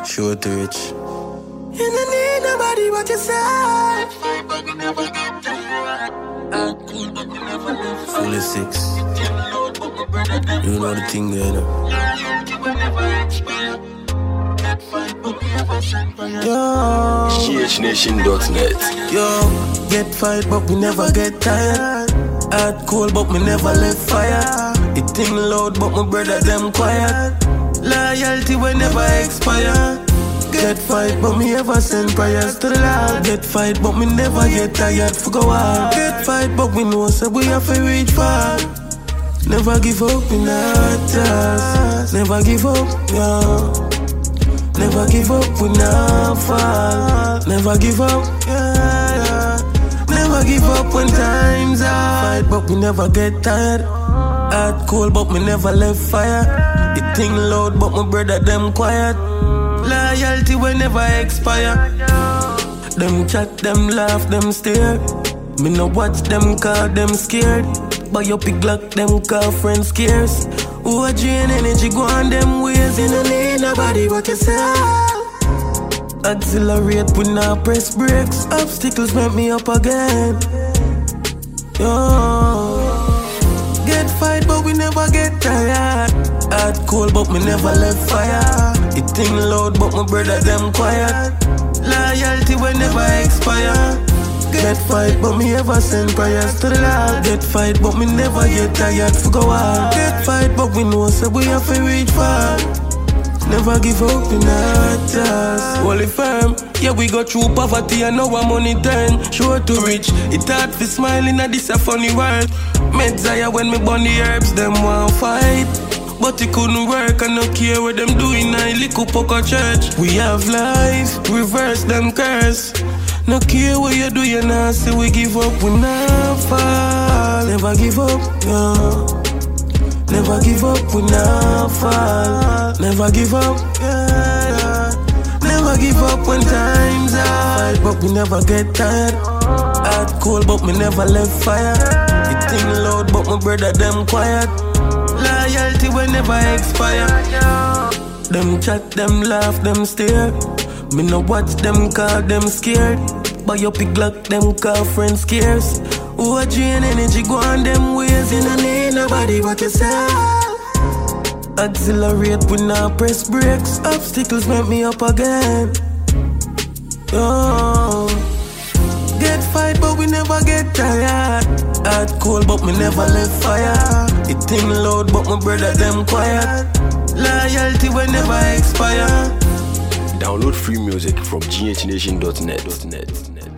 Sure to rich. You don't need nobody but yourself. Fully 6. You know the thing there, no? Yo, GHNation.net. yo, get fight but we never get tired. Hard cold but me never left fire. It thing loud but my brother them quiet. Loyalty will never expire. Get fight but me ever send prayers to the Lord. Get fight but me never get tired for go on. Get fight but we know so we have to reach far. Never give up in our task. Never give up, yo. Never give up, we not fall. Never give up, yeah. Never give up when times hard. Fight but we never get tired. Hard cold but me never left fire. It thing loud but my brother them quiet. Loyalty will never expire. Them chat, them laugh, them stare. Me no watch them call them scared. But your big luck, them call friends scarce. Who a drain energy, go on them ways. You don't need nobody but yourself. Accelerate, we not press brakes. Obstacles make me up again. Yo, get fight but we never get tired. Hard cold but me never left fire. It thing loud but my brother them quiet. Loyalty will never expire. Get fight but me ever send prayers to the Lord. Get fight but me never get tired for go on. Get fight but we know so we have to reach far. Never give up in our task. Holy firm, yeah we go through poverty and now our money turn. Sure to rich, it hard for smiling at this a funny world. Meds higher when me burn the herbs, them want fight. But it couldn't work, I don't care what them doing. I lick up a church. We have life, reverse them curse. No care what you do, you not say we give up, we not fall. Never give up, yeah. Never give up, we not fall. Never give up, yeah. Never give up when times hard. But we never get tired. Hard cold but me never left fire. It thing loud but my brother them quiet. Loyalty will never expire. Them chat, them laugh, them stare. Me no watch them call them scared. But your big luck, them call friends scarce. Who a drain energy, go on them ways. You don't need nobody but yourself. Accelerate, we not press brakes. Obstacles make me up again. Yo, get fight but we never get tired. Hard cold but me never left fire. It thing loud but my brother them quiet. Loyalty will never expire. Download free music from GHNation.net.